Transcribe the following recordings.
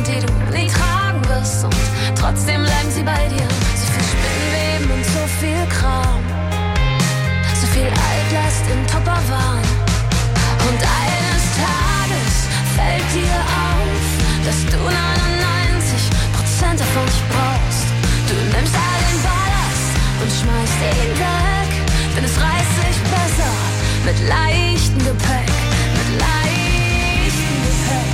die du nie tragen wirst. Und trotzdem bleiben sie bei dir. So viel Spinnweben und so viel Kram. So viel Altlast in Tupperwaren. Und eines Tages fällt dir auf, dass du 99% davon nicht brauchst. Du nimmst all den Ballast und schmeißt ihn weg, denn es reißt sich besser mit leichtem Gepäck, mit leichtem Gepäck.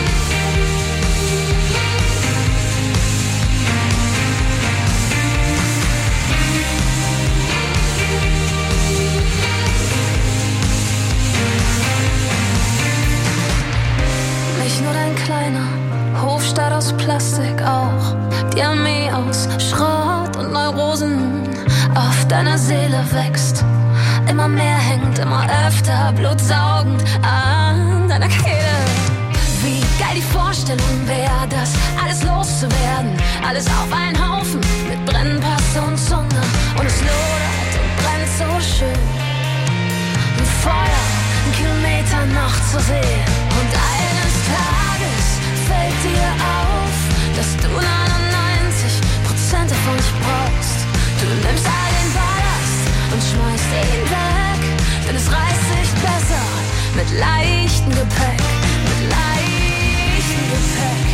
Nicht nur dein kleiner Hofstaat aus Plastik, auch die Armee aus Schrott und Neurosen auf deiner Seele wächst. Immer mehr hängt, immer öfter blutsaugend an deiner Kehle. Wie geil die Vorstellung wäre, das alles loszuwerden. Alles auf einen Haufen mit Brennpaste und Zunge. Und es lodert und brennt so schön. Ein Feuer, 1 Kilometer noch zu sehen. Und eines Tages fällt dir auf, dass du 99% davon nicht brauchst. Du nimmst all den Ballast und schmeißt ihn weg, denn es reißt sich besser mit leichtem Gepäck, mit leichtem Gepäck.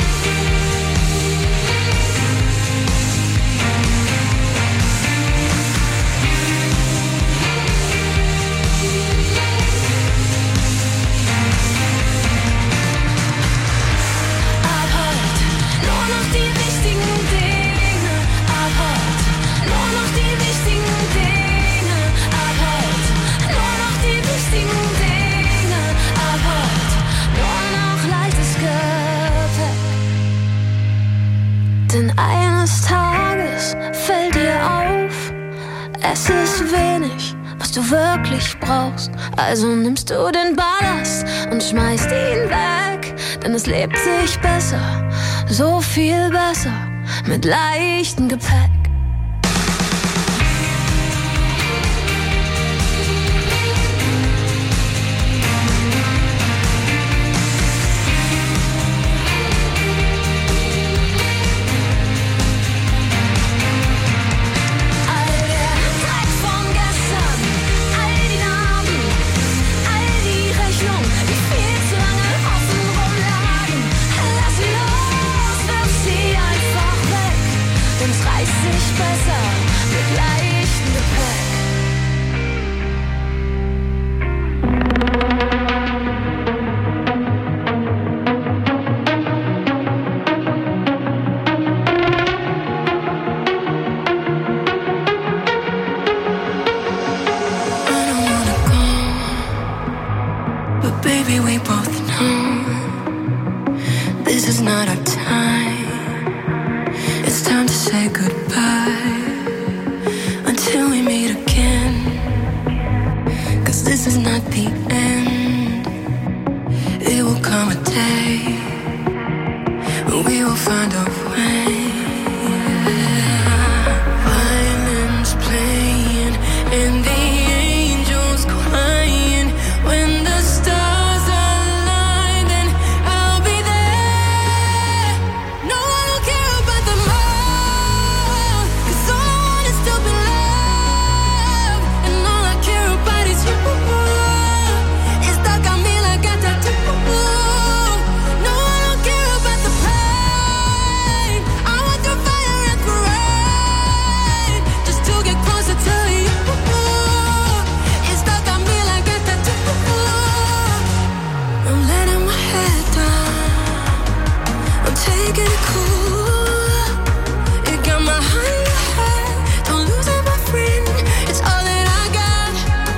Ab heute nur noch die wichtigen Dinge, ab heute nur noch die wichtigen Dinge, ab heute nur noch die wichtigen Dinge, ab heute nur noch leichtes Gepäck. Denn eines Tages fällt dir auf, es ist wenig, was du wirklich brauchst. Also nimmst du den Ballast und schmeißt ihn weg, denn es lebt sich besser, so viel besser, mit leichtem Gepäck. All der Dreck von gestern, all die Narben, all die Rechnungen, die viel zu lange offen rumlagen. Lass sie los, wirf sie einfach weg, denn es reißt sich besser mit leichtem Gepäck. I don't wanna go, but baby, we both know this is not our time. It's time to say goodbye until we meet again. 'Cause this is not the end. It will come a day when we will find a way. Violins playing and the angels crying. When the stars align, then I'll be there. No one will care about the more, 'cause all I want is to be loved, and all I care about is you. It's stuck on me like a tattoo. No one will care about the pain. I want through fire and through rain, just to get closer to you. It's stuck on me like a tattoo. I'm letting my head down, I'm taking it cool. It got my heart in your head, don't lose it, my friend. It's all that I got.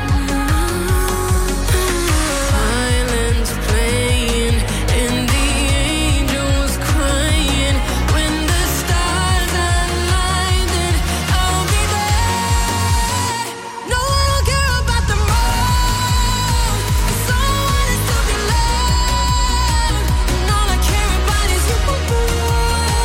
Violins playing and the angels crying. When the stars align, then I'll be there. No one will care about the more, 'cause all I want is to be loved, and all I care about is you.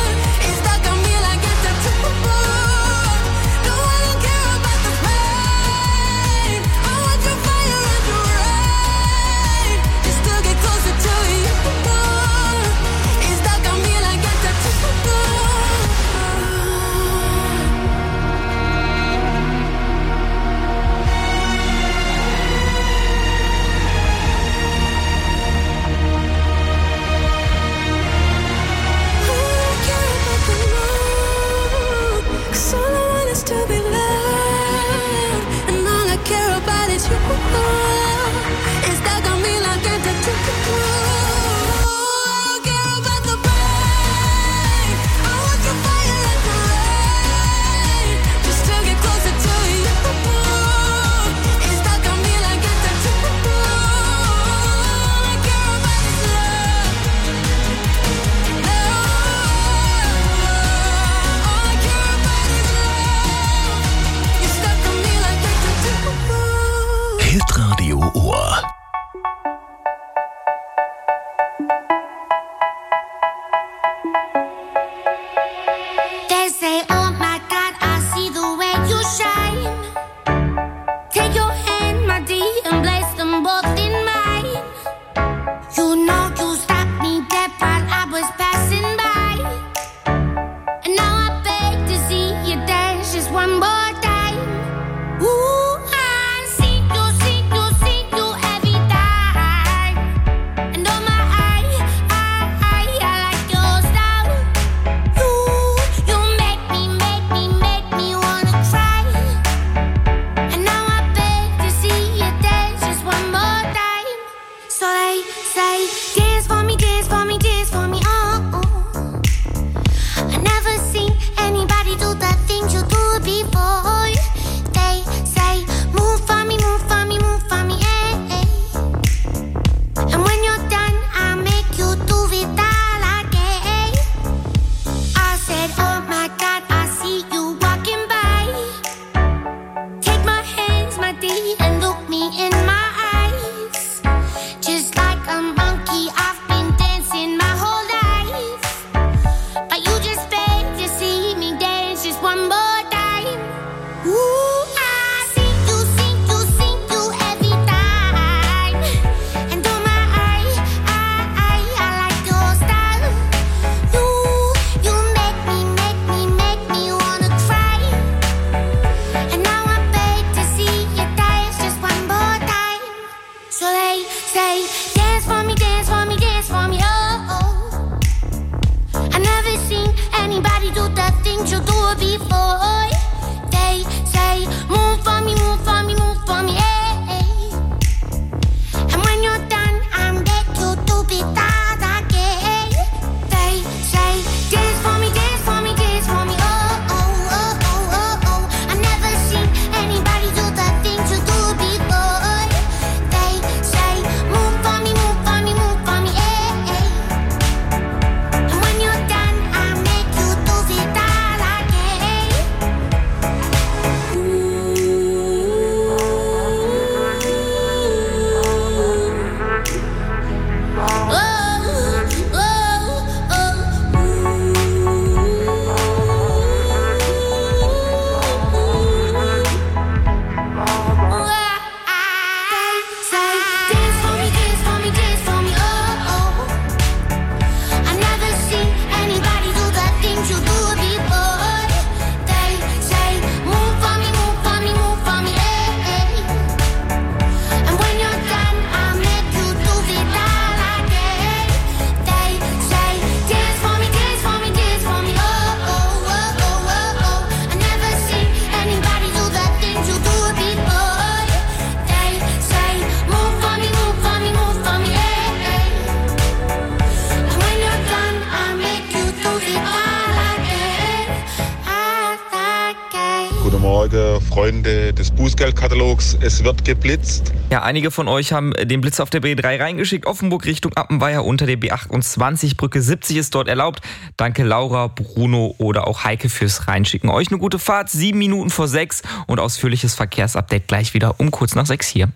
Morgen, Freunde des Bußgeldkatalogs. Es wird geblitzt. Ja, einige von euch haben den Blitz auf der B3 reingeschickt. Offenburg Richtung Appenweier unter der B28. Brücke 70 ist dort erlaubt. Danke Laura, Bruno oder auch Heike fürs Reinschicken. Euch eine gute Fahrt, 7 Minuten vor 6 und ausführliches Verkehrsupdate gleich wieder um kurz nach 6 hier.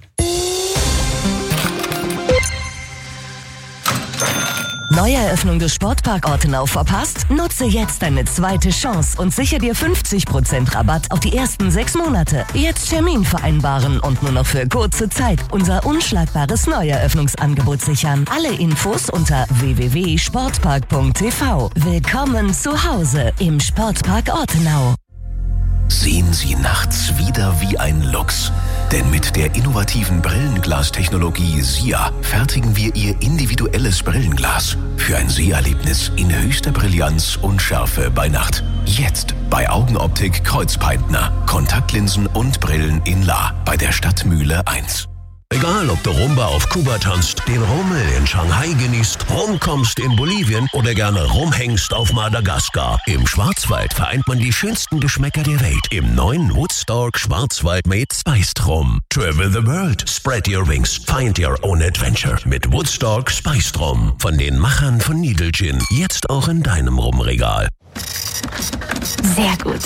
Neueröffnung des Sportpark Ortenau verpasst? Nutze jetzt deine zweite Chance und sichere dir 50% Rabatt auf die ersten 6 Monate. Jetzt Termin vereinbaren und nur noch für kurze Zeit unser unschlagbares Neueröffnungsangebot sichern. Alle Infos unter www.sportpark.tv. Willkommen zu Hause im Sportpark Ortenau. Sehen Sie nachts wieder wie ein Luchs. Denn mit der innovativen Brillenglastechnologie SIA fertigen wir Ihr individuelles Brillenglas für ein Seherlebnis in höchster Brillanz und Schärfe bei Nacht. Jetzt bei Augenoptik Kreuzpeitner. Kontaktlinsen und Brillen in La bei der Stadtmühle 1. Egal, ob du Rumba auf Kuba tanzt, den Rummel in Shanghai genießt, rumkommst in Bolivien oder gerne rumhängst auf Madagaskar. Im Schwarzwald vereint man die schönsten Geschmäcker der Welt im neuen Woodstock Schwarzwald Made Spiced Rum. Travel the world, spread your wings, find your own adventure mit Woodstock Spiced Rum. Von den Machern von Needle Gin, jetzt auch in deinem Rumregal. Sehr gut.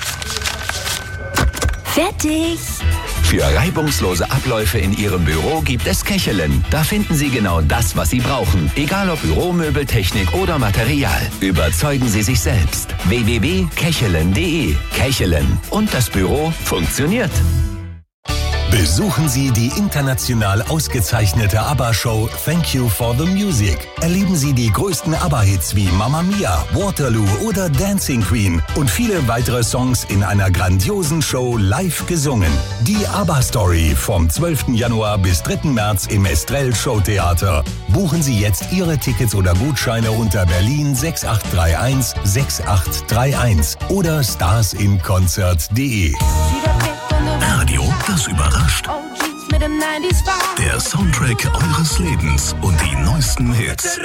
Fertig. Für reibungslose Abläufe in Ihrem Büro gibt es Kechelen. Da finden Sie genau das, was Sie brauchen. Egal ob Büromöbel, Technik oder Material. Überzeugen Sie sich selbst. www.kechelen.de. Kechelen. Und das Büro funktioniert. Besuchen Sie die international ausgezeichnete ABBA-Show Thank You for the Music. Erleben Sie die größten ABBA-Hits wie Mamma Mia, Waterloo oder Dancing Queen und viele weitere Songs in einer grandiosen Show live gesungen. Die ABBA-Story vom 12. Januar bis 3. März im Estrell Showtheater. Buchen Sie jetzt Ihre Tickets oder Gutscheine unter Berlin 6831 6831 oder starsinconcert.de. Radio, das überrascht. Der Soundtrack eures Lebens und die neuesten Hits.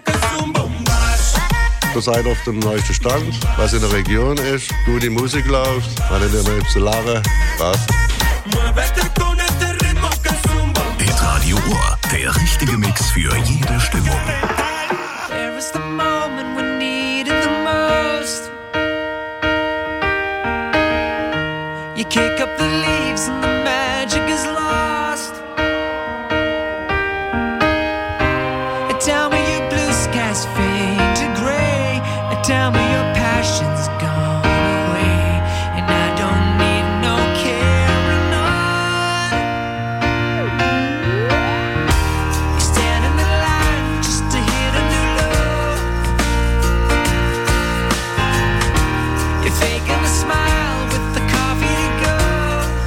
Ihr seid auf dem neuesten Stand, was in der Region ist, gute Musik läuft, man nicht immer zu lachen, passt. Hit Radio Ohr, der richtige Mix für jede Stimmung. Kick up the leaves and the magic is lost. Tell me your blue skies fade to gray. Tell me your passion's gone away. And I don't need no carrying on. You stand in the line just to hit a new low. You're faking a smile with the coffee to go.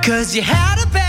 'Cause you had a bad